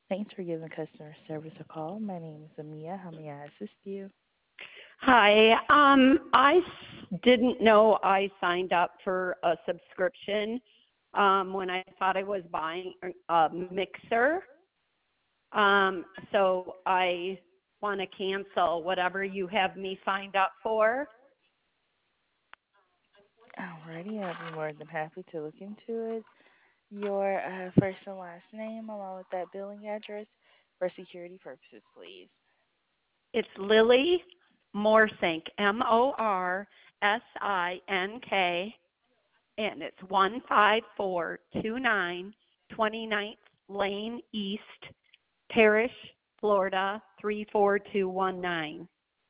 Thanks for giving customer service a call. My name is Amia. How may I assist you? Hi. Didn't know I signed up for a subscription when I thought I was buying a mixer. So I want to cancel whatever you have me signed up for. Alrighty, I'll be more than happy to look into it. Your first and last name, along with that billing address, for security purposes, please. It's Lily Morsink, Morsink, and it's 15429 29th Lane East, Parrish, Florida 34219.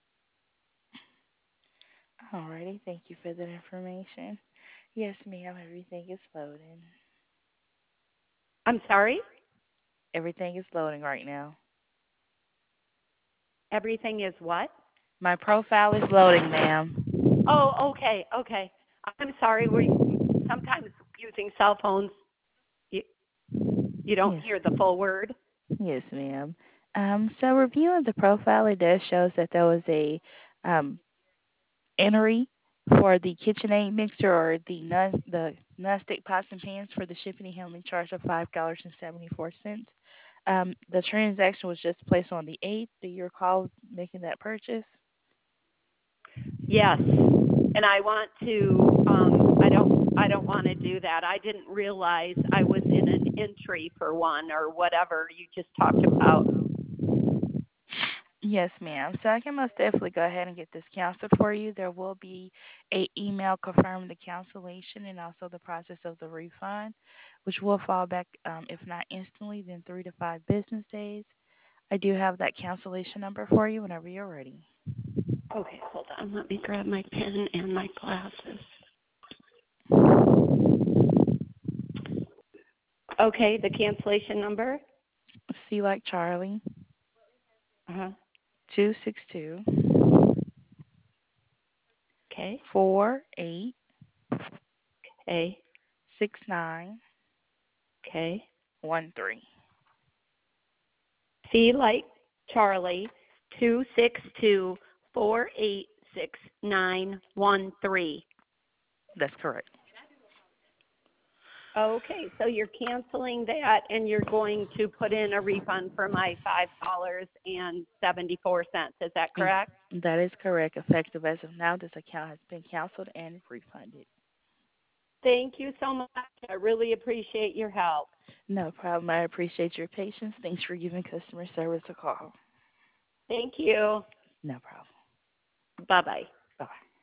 Alrighty, thank you for that information. Yes, ma'am, everything is loading. I'm sorry? Everything is loading right now. Everything is what? My profile is loading, ma'am. Oh, okay. I'm sorry. We're sometimes using cell phones. You, you don't Yes, hear the full word. yes, ma'am. So reviewing the profile, it does shows that there was a um, entry for the KitchenAid mixer or the non-stick pots and pans for the shipping and handling charge of $5.74. The transaction was just placed on the 8th. Do you recall making that purchase? Yes, and I want to. I don't want to do that. I didn't realize I was in an entry for one or whatever you just talked about. Yes, ma'am. So I can most definitely go ahead and get this canceled for you. There will be a email confirming the cancellation and also the process of the refund, which will fall back, if not instantly, then 3 to 5 business days. I do have that cancellation number for you whenever you're ready. Okay, hold on. Let me grab my pen and my glasses. Okay, the cancellation number. C like Charlie, Uh-huh. 262 Okay. 486913. Okay. Okay. C like Charlie, 262-486-913. That's correct. Okay, so you're canceling that and you're going to put in a refund for my $5.74. Is that Mm, correct? That is correct. Effective as of now, this account has been canceled and refunded. Thank you so much. I really appreciate your help. No problem. I appreciate your patience. Thanks for giving customer service a call. Thank you. No problem. Bye-bye. Bye.